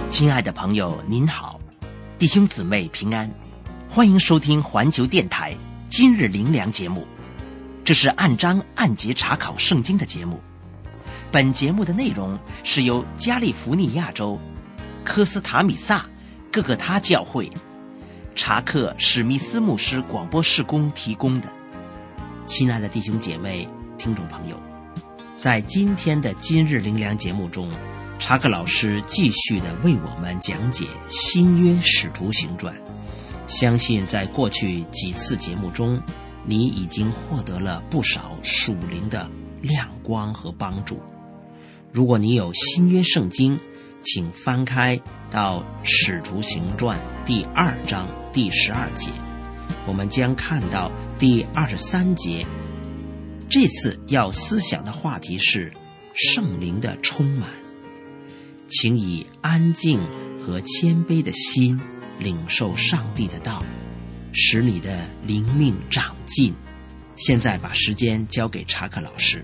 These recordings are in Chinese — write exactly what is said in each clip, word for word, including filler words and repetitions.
亲爱的朋友您好，弟兄姊妹平安，欢迎收听环球电台今日灵粮节目，这是按章按节查考圣经的节目。本节目的内容是由加利福尼亚州科斯塔米萨各个他教会查克史密斯牧师广播事工提供的。亲爱的弟兄姐妹听众朋友，在今天的今日灵粮节目中，查克老师继续的为我们讲解新约使徒行传。相信在过去几次节目中，你已经获得了不少属灵的亮光和帮助。如果你有新约圣经，请翻开到使徒行传第二章第十二节，我们将看到第二十三节。这次要思想的话题是圣灵的充满，请以安静和谦卑的心领受上帝的道，使你的灵命长进。现在把时间交给查克老师。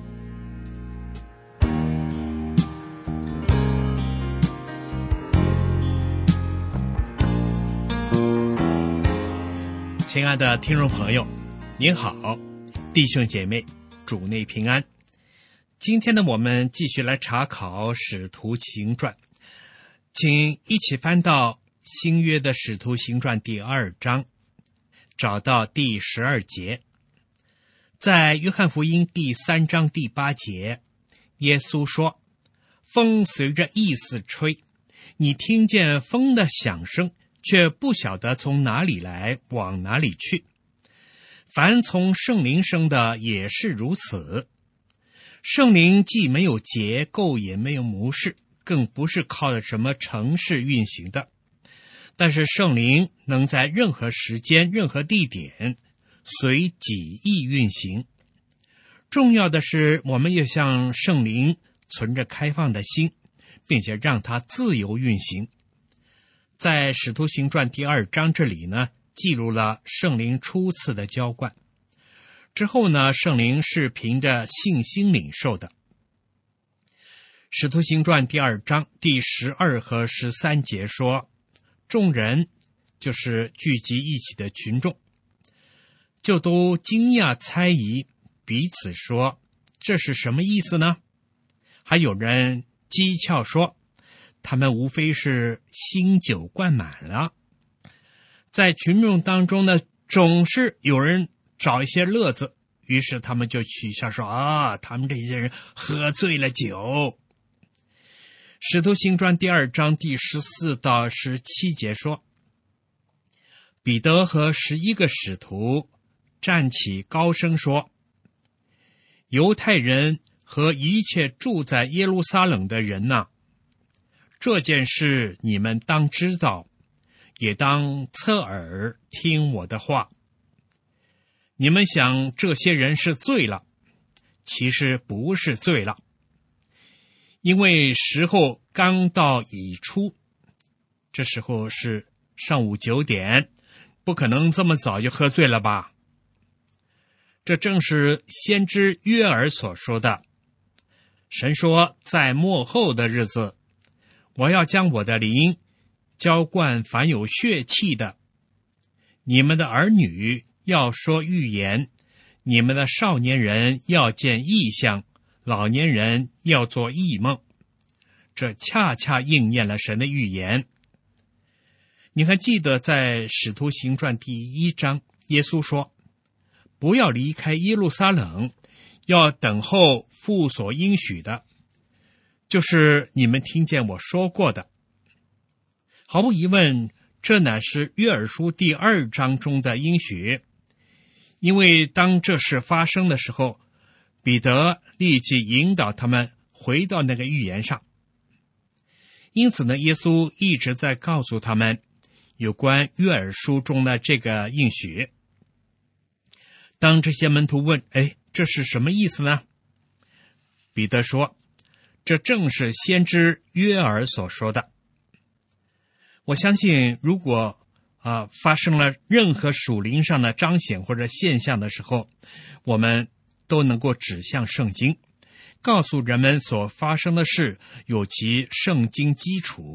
亲爱的听众朋友，您好，弟兄姐妹，主内平安。今天呢，我们继续来查考使徒行传，请一起翻到新约的使徒行传第二章，找到第十二节。在约翰福音第三章第八节，耶稣说：风随着意思吹，你听见风的响声，却不晓得从哪里来，往哪里去。凡从圣灵生的也是如此。圣灵既没有结构，也没有模式，更不是靠着什么程式运行的。但是圣灵能在任何时间、任何地点随己意运行。重要的是，我们要向圣灵存着开放的心，并且让它自由运行。在使徒行传第二章这里呢，记录了圣灵初次的浇灌。之后呢，圣灵是凭着信心领受的。使徒行传第二章第十二和十三节说，众人就是聚集一起的群众，就都惊讶猜疑，彼此说，这是什么意思呢？还有人讥诮说，他们无非是新酒灌满了。在群众当中呢，总是有人找一些乐子，于是他们就取笑说，啊，他们这些人喝醉了酒。使徒行传第二章第十四到十七节说，彼得和十一个使徒站起高声说，犹太人和一切住在耶路撒冷的人哪，这件事你们当知道，也当侧耳听我的话。你们想这些人是醉了，其实不是醉了，因为时候刚到已出，这时候是上午九点，不可能这么早就喝醉了吧？这正是先知约珥所说的，神说，在末后的日子，我要将我的灵浇灌凡有血气的，你们的儿女要说预言，你们的少年人要见异象，老年人要做异梦。这恰恰应验了神的预言。你还记得在使徒行传第一章，耶稣说，不要离开耶路撒冷，要等候父所应许的，就是你们听见我说过的。毫无疑问，这乃是约珥书第二章中的应许，因为当这事发生的时候，彼得立即引导他们回到那个预言上。因此呢，耶稣一直在告诉他们有关约珥书中的这个应许。当这些门徒问，哎，这是什么意思呢？彼得说，这正是先知约珥所说的。我相信，如果啊、呃、发生了任何属灵上的彰显或者现象的时候，我们都能够指向圣经，告诉人们所发生的事有其圣经基础，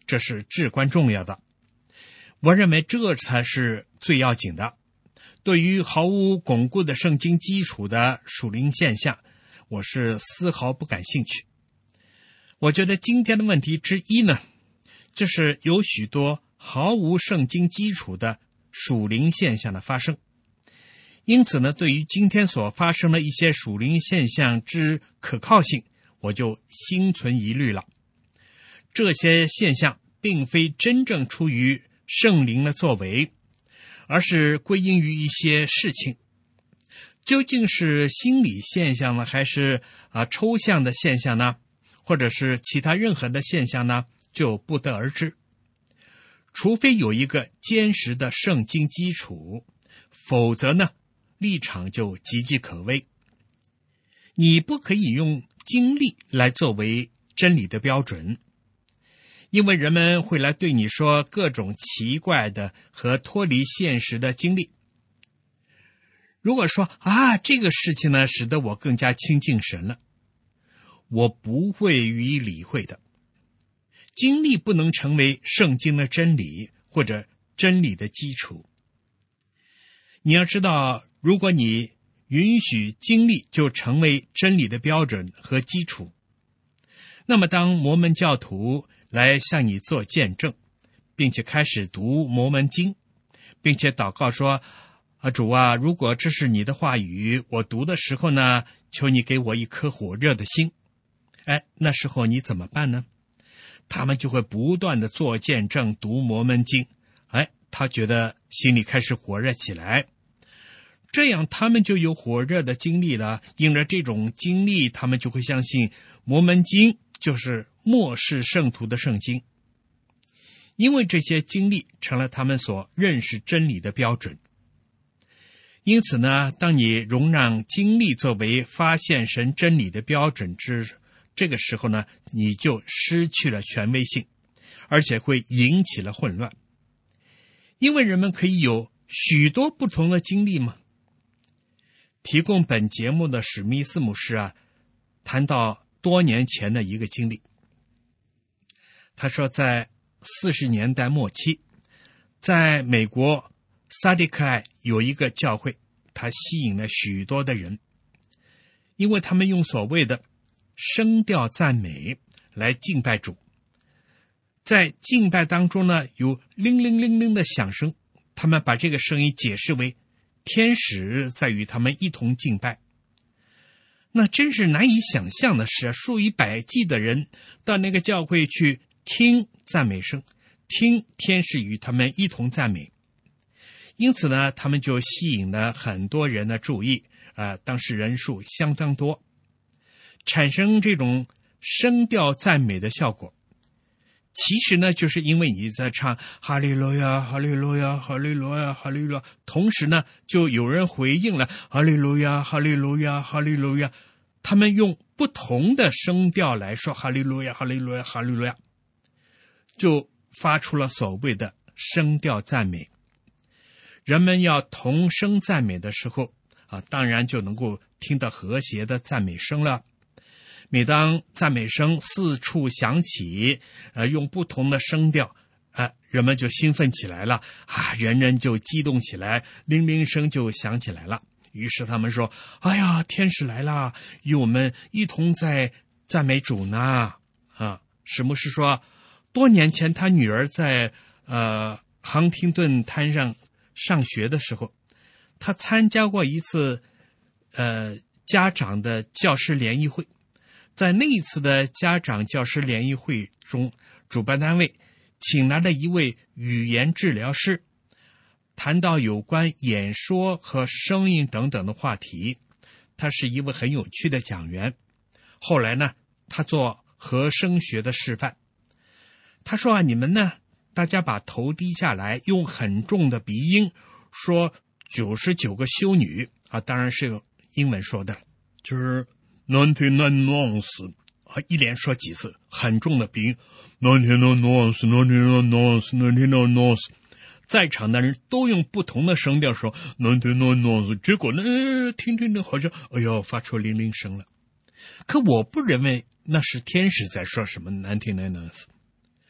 这是至关重要的。我认为这才是最要紧的。对于毫无巩固的圣经基础的属灵现象，我是丝毫不感兴趣。我觉得今天的问题之一呢，就是有许多毫无圣经基础的属灵现象的发生。因此呢，对于今天所发生的一些属灵现象之可靠性，我就心存疑虑了。这些现象并非真正出于圣灵的作为，而是归因于一些事情。究竟是心理现象呢，还是啊抽象的现象呢，或者是其他任何的现象呢，就不得而知。除非有一个坚实的圣经基础，否则呢，立场就岌岌可危。你不可以用经历来作为真理的标准，因为人们会来对你说各种奇怪的和脱离现实的经历。如果说啊，这个事情呢，使得我更加亲近神了，我不会予以理会的。经历不能成为圣经的真理或者真理的基础。你要知道，如果你允许经历就成为真理的标准和基础，那么当摩门教徒来向你做见证，并且开始读摩门经，并且祷告说，啊，主啊，如果这是你的话语，我读的时候呢，求你给我一颗火热的心。哎，那时候你怎么办呢？他们就会不断的做见证，读摩门经。哎，他觉得心里开始火热起来，这样他们就有火热的经历了。因着这种经历，他们就会相信摩门经就是末世圣徒的圣经，因为这些经历成了他们所认识真理的标准。因此呢，当你容让经历作为发现神真理的标准之这个时候呢，你就失去了权威性，而且会引起了混乱。因为人们可以有许多不同的经历吗？提供本节目的史密斯牧师啊，谈到多年前的一个经历。他说，在四十年代末期，在美国萨迪克艾有一个教会，它吸引了许多的人，因为他们用所谓的声调赞美来敬拜主。在敬拜当中呢，有铃铃铃铃的响声，他们把这个声音解释为天使在与他们一同敬拜。那真是难以想象的是，数以百计的人到那个教会去听赞美声，听天使与他们一同赞美。因此呢，他们就吸引了很多人的注意，啊、呃，当时人数相当多，产生这种声调赞美的效果。其实呢，就是因为你在唱哈利路亚，哈利路亚，哈利路亚，哈利路亚，同时呢，就有人回应了哈利路亚，哈利路亚，哈利路亚。他们用不同的声调来说哈利路亚，哈利路亚，哈利路亚，就发出了所谓的声调赞美。人们要同声赞美的时候啊，当然就能够听到和谐的赞美声了。每当赞美声四处响起，呃，用不同的声调，啊，人们就兴奋起来了啊，人人就激动起来，铃铃声就响起来了。于是他们说：“哎呀，天使来了，与我们一同在赞美主呢。”啊，史牧师说，多年前他女儿在呃杭廷顿滩上上学的时候，他参加过一次呃家长的教师联谊会。在那一次的家长教师联谊会中，主办单位请来了一位语言治疗师，谈到有关演说和声音等等的话题。他是一位很有趣的讲员。后来呢，他做和声学的示范。他说啊，你们呢，大家把头低下来，用很重的鼻音说九十九个修女啊，当然是用英文说的，就是ninety-nine nuance 啊，一连说几次，很重的鼻音 ninety-nine nuance ninety-nine nuance ninety-nine nuance。在场的人都用不同的声调说 ninety-nine nuance， 结果呢，听听着好像哎呦发出铃铃声了。可我不认为那是天使在说什么ninety-nine nuance。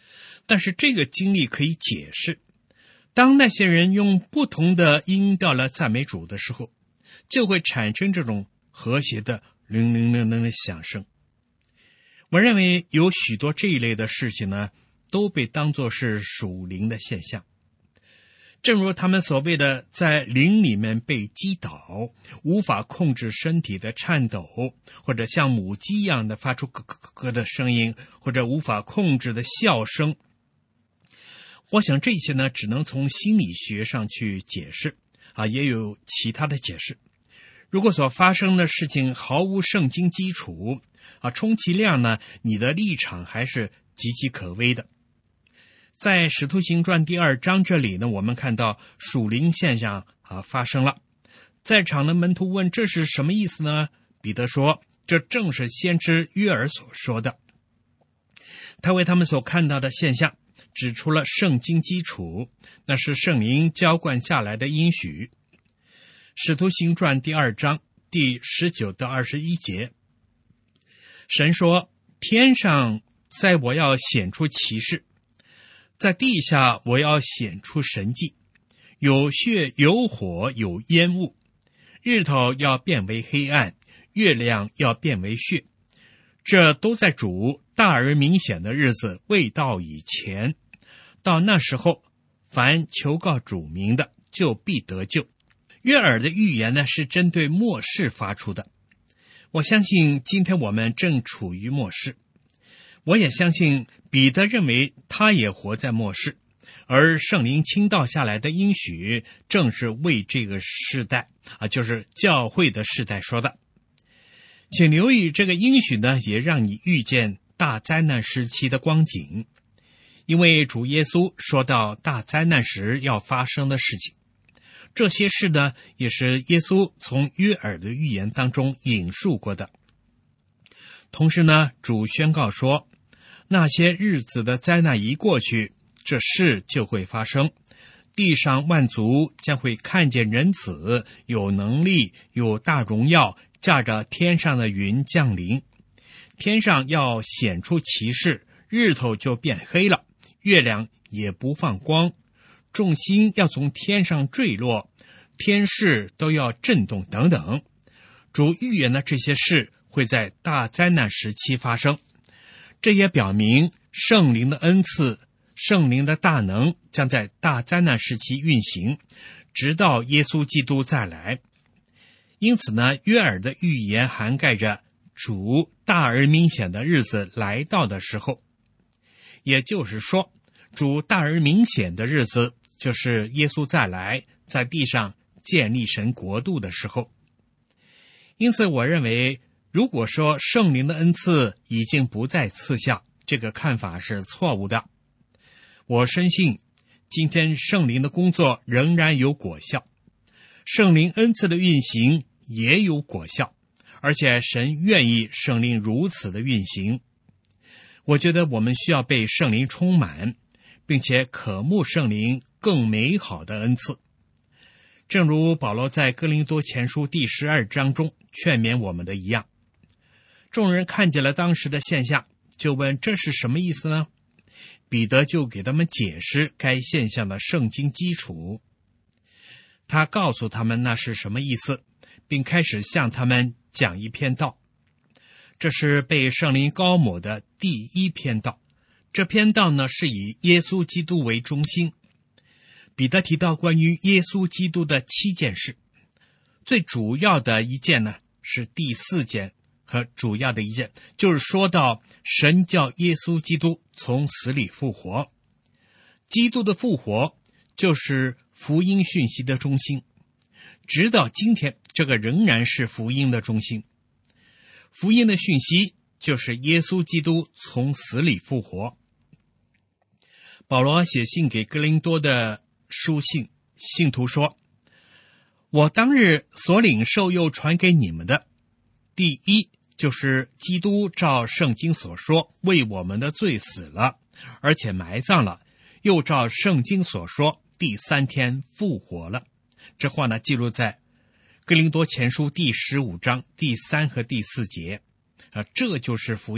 但是这个经历可以解释，当那些人用不同的音调来赞美主的时候，就会产生这种和谐的铃铃铃铃的响声。我认为有许多这一类的事情呢，都被当作是属灵的现象。正如他们所谓的在灵里面被击倒，无法控制身体的颤抖，或者像母鸡一样的发出咯咯咯咯的声音，或者无法控制的笑声。我想这些呢，只能从心理学上去解释啊，也有其他的解释。如果所发生的事情毫无圣经基础啊，充其量呢，你的立场还是岌岌可危的。在使徒行传第二章这里呢，我们看到属灵现象啊发生了。在场的门徒问这是什么意思呢？彼得说，这正是先知约珥所说的。他为他们所看到的现象指出了圣经基础，那是圣灵浇灌下来的应许。使徒行传第二章第十九到二十一节，神说，天上在我要显出奇事，在地下我要显出神迹，有血有火有烟雾，日头要变为黑暗，月亮要变为血，这都在主大而明显的日子未到以前。到那时候，凡求告主名的，就必得救。约珥的预言呢，是针对末世发出的。我相信今天我们正处于末世，我也相信彼得认为他也活在末世，而圣灵倾倒下来的应许正是为这个世代啊，就是教会的世代说的。请留意这个应许呢，也让你遇见大灾难时期的光景，因为主耶稣说到大灾难时要发生的事情，这些事呢，也是耶稣从约珥的预言当中引述过的。同时呢，主宣告说，那些日子的灾难一过去，这事就会发生。地上万族将会看见人子有能力有大荣耀，驾着天上的云降临。天上要显出奇事，日头就变黑了，月亮也不放光，众星要从天上坠落，天势都要震动等等。主预言的这些事会在大灾难时期发生，这也表明圣灵的恩赐，圣灵的大能将在大灾难时期运行，直到耶稣基督再来。因此呢，约珥的预言涵盖着主大而明显的日子来到的时候，也就是说，主大而明显的日子就是耶稣再来，在地上建立神国度的时候。因此我认为，如果说圣灵的恩赐已经不再赐下，这个看法是错误的。我深信今天圣灵的工作仍然有果效，圣灵恩赐的运行也有果效，而且神愿意圣灵如此的运行。我觉得我们需要被圣灵充满，并且渴慕圣灵更美好的恩赐。正如保罗在哥林多前书第十二章中劝勉我们的一样，众人看见了当时的现象，就问这是什么意思呢？彼得就给他们解释该现象的圣经基础。他告诉他们那是什么意思，并开始向他们讲一篇道。这是被圣灵膏抹的第一篇道，这篇道呢是以耶稣基督为中心。彼得提到关于耶稣基督的七件事，最主要的一件呢是第四件，和主要的一件就是说到神叫耶稣基督从死里复活。基督的复活就是福音讯息的中心，直到今天这个仍然是福音的中心。福音的讯息就是耶稣基督从死里复活。保罗写信给哥林多的书信，信徒说，我当日所领受又传给你们的，第一就是基督照圣经所说为我们的罪死了，而且埋葬了，又照圣经所说第三天复活了。这话呢记录在哥林多前书第十五章第三和第四节啊，这就是福音。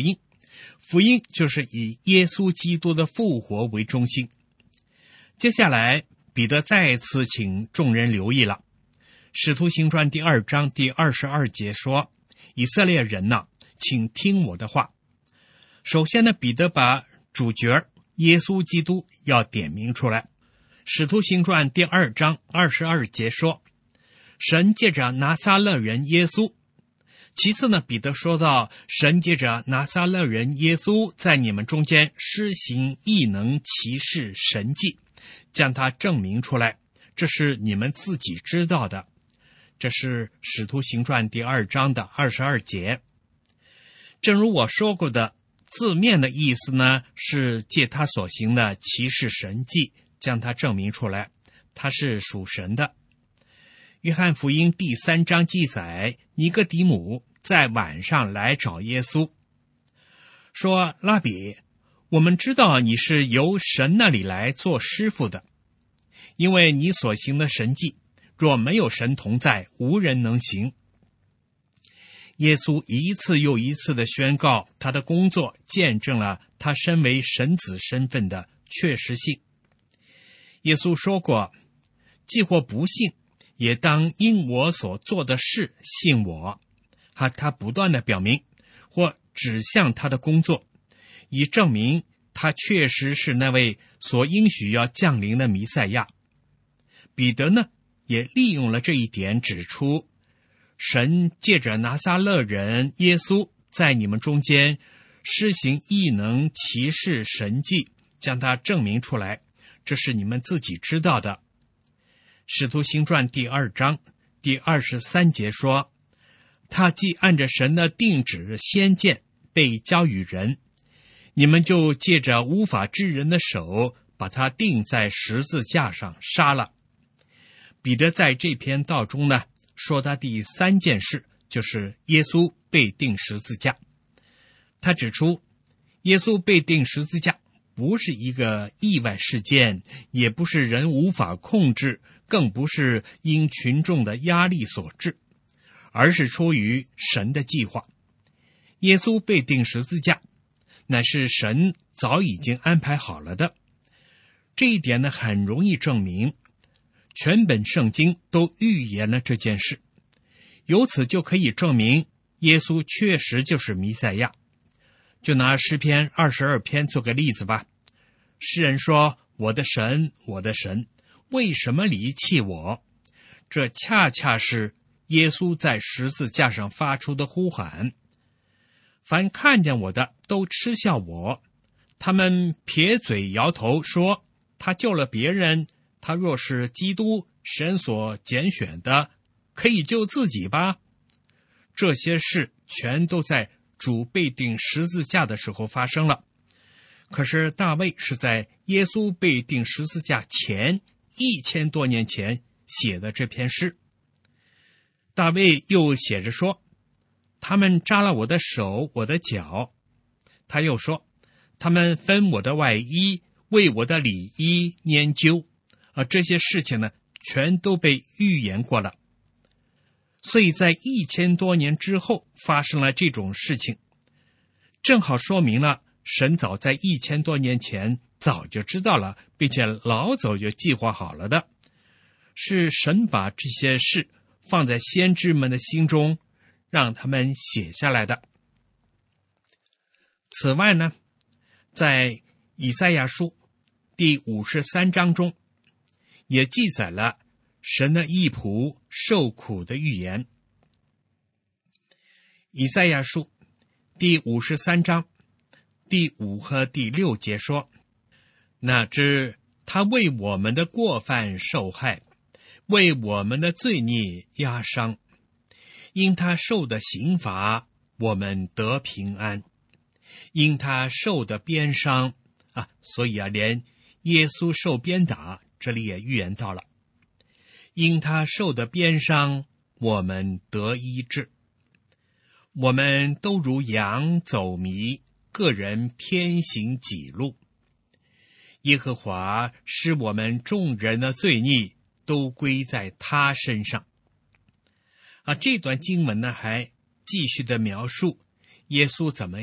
福音就是以耶稣基督的复活为中心。接下来，彼得再次请众人留意了。使徒行传第二章第二十二节说：以色列人呐、啊，请听我的话。首先呢，彼得把主角耶稣基督要点明出来。使徒行传第二章二十二节说：神借着拿撒勒人耶稣。其次呢，彼得说到神借着拿撒勒人耶稣在你们中间施行异能奇事神迹，将它证明出来，这是你们自己知道的。这是使徒行传第二章的二十二节。正如我说过的，字面的意思呢，是借他所行的奇事神迹将它证明出来，他是属神的。约翰福音第三章记载，尼哥底母在晚上来找耶稣，说：拉比，我们知道你是由神那里来做师傅的，因为你所行的神迹，若没有神同在，无人能行。耶稣一次又一次地宣告他的工作，见证了他身为神子身份的确实性。耶稣说过，既或不信，也当因我所做的事信我。啊，他不断地表明或指向他的工作，以证明他确实是那位所应许要降临的弥赛亚。彼得呢，也利用了这一点，指出神借着拿撒勒人耶稣在你们中间施行异能奇事神迹，将它证明出来，这是你们自己知道的。使徒行传第二章第二十三节说：他既按着神的定旨先见被交与人，你们就借着无法之人的手把他钉在十字架上杀了。彼得在这篇道中呢，说他第三件事就是耶稣被钉十字架。他指出，耶稣被钉十字架不是一个意外事件，也不是人无法控制，更不是因群众的压力所致，而是出于神的计划。耶稣被钉十字架，乃是神早已经安排好了的。这一点呢，很容易证明，全本圣经都预言了这件事，由此就可以证明耶稣确实就是弥赛亚。就拿诗篇二十二篇做个例子吧。诗人说：我的神，我的神，为什么离弃我？这恰恰是耶稣在十字架上发出的呼喊。凡看见我的都嗤笑我，他们撇嘴摇头说，他救了别人，他若是基督，神所拣选的，可以救自己吧。这些事全都在主被钉十字架的时候发生了。可是大卫是在耶稣被钉十字架前一千多年前写的这篇诗。大卫又写着说，他们扎了我的手，我的脚。他又说，他们分我的外衣，为我的里衣拈阄。啊，这些事情呢，全都被预言过了。所以在一千多年之后发生了这种事情，正好说明了神早在一千多年前早就知道了，并且老早就计划好了的，是神把这些事放在先知们的心中，让他们写下来的。此外呢，在以赛亚书第五十三章中也记载了神的义仆受苦的预言。以赛亚书第五十三章第五和第六节说，哪知他为我们的过犯受害，为我们的罪孽压伤，因他受的刑罚，我们得平安；因他受的鞭伤啊，所以啊，连耶稣受鞭打，这里也预言到了。因他受的鞭伤，我们得医治。我们都如羊走迷，个人偏行己路。耶和华使我们众人的罪孽都归在他身上。啊，这段经文呢，还继续的描述耶稣怎么样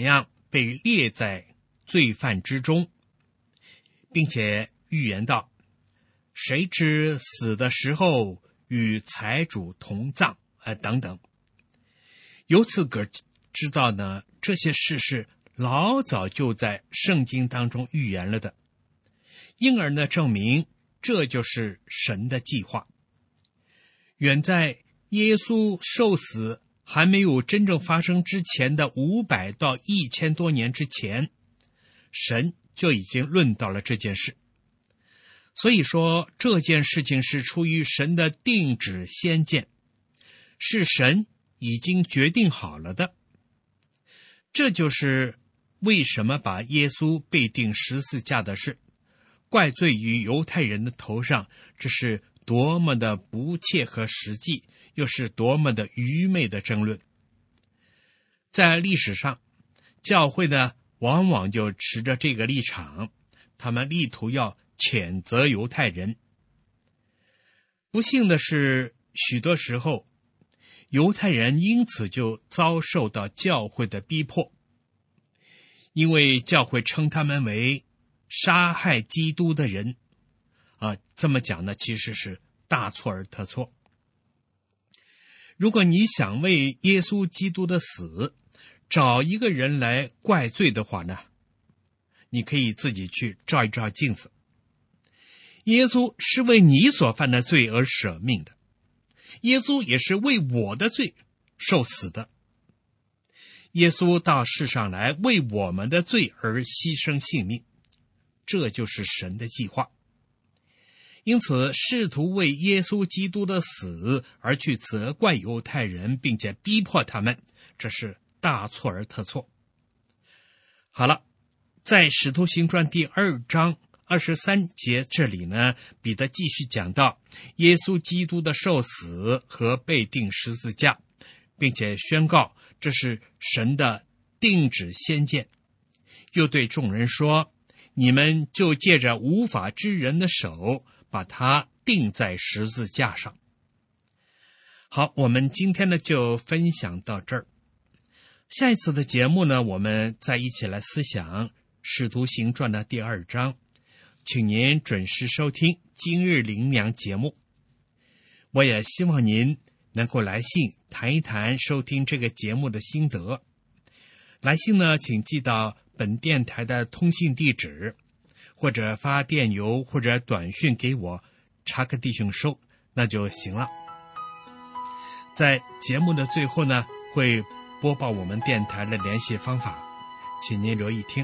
被列在罪犯之中，并且预言道，谁知死的时候与财主同葬、呃、等等。由此可知道呢，这些事是老早就在圣经当中预言了的，因而呢，证明这就是神的计划。远在耶稣受死还没有真正发生之前的五百到一千多年之前，神就已经论到了这件事。所以说，这件事情是出于神的定旨先见，是神已经决定好了的。这就是为什么把耶稣被钉十字架的事怪罪于犹太人的头上，这是多么的不切合实际，又是多么的愚昧的争论。在历史上，教会呢往往就持着这个立场，他们力图要谴责犹太人。不幸的是，许多时候犹太人因此就遭受到教会的逼迫，因为教会称他们为杀害基督的人啊，这么讲呢，其实是大错而特错。如果你想为耶稣基督的死找一个人来怪罪的话呢，你可以自己去照一照镜子。耶稣是为你所犯的罪而舍命的，耶稣也是为我的罪受死的。耶稣到世上来为我们的罪而牺牲性命，这就是神的计划。因此，试图为耶稣基督的死而去责怪犹太人，并且逼迫他们，这是大错而特错。好了，在使徒行传第二章二十三节这里呢，彼得继续讲到耶稣基督的受死和被钉十字架，并且宣告这是神的定旨先见，又对众人说，你们就借着无法之人的手把它钉在十字架上。好，我们今天呢就分享到这儿。下一次的节目呢，我们再一起来思想使徒行传的第二章，请您准时收听今日灵粮节目。我也希望您能够来信谈一谈收听这个节目的心得。来信呢，请寄到本电台的通信地址，或者发电邮或者短讯给我，查克弟兄收，那就行了。在节目的最后呢，会播报我们电台的联系方法，请您留意听。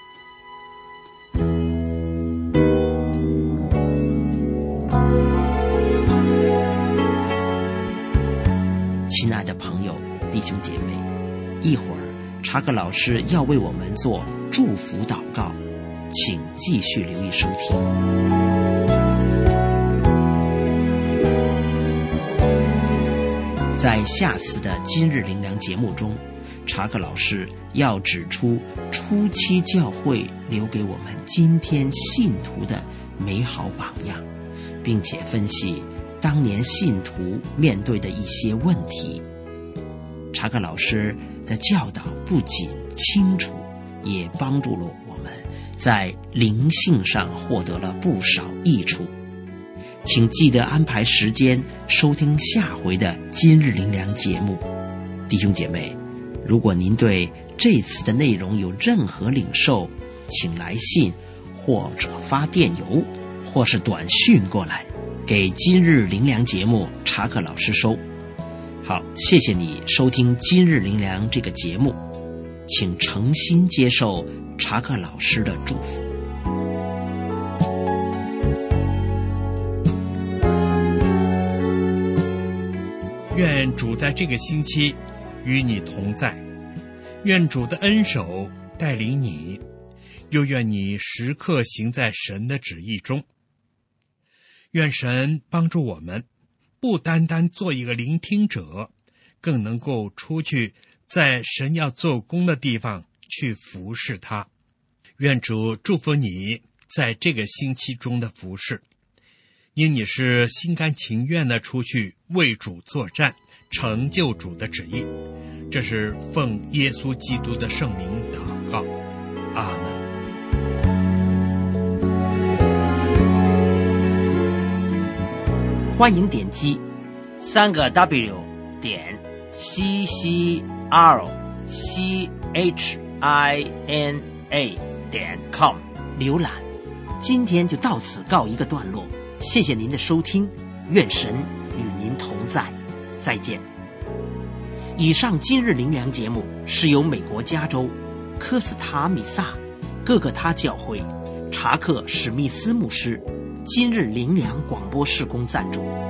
亲爱的朋友、弟兄姐妹，一会儿查克老师要为我们做祝福祷告，请继续留意收听。在下次的今日灵粮节目中，查克老师要指出初期教会留给我们今天信徒的美好榜样，并且分析当年信徒面对的一些问题。查克老师的教导不仅清楚，也帮助了我们在灵性上获得了不少益处。请记得安排时间收听下回的今日灵粮节目。弟兄姐妹，如果您对这次的内容有任何领受，请来信或者发电邮或是短讯过来，给今日灵粮节目查克老师收。好，谢谢你收听今日灵粮这个节目，请诚心接受查克老师的祝福。 愿主在这个星期与你同在，愿主的恩手带领你，又愿你时刻行在神的旨意中。愿神帮助我们，不单单做一个聆听者，更能够出去在神要做工的地方去服侍他。愿主祝福你在这个星期中的服侍，因你是心甘情愿的出去为主作战，成就主的旨意。这是奉耶稣基督的圣名祷告。 告，阿门。 欢迎点击三个 W 点 C C R C H I N A 点 com 浏览。今天就到此告一个段落，谢谢您的收听，愿神与您同在，再见。以上今日灵粮节目是由美国加州科斯塔米萨各个他教会查克史密斯牧师今日灵粮广播事工赞助。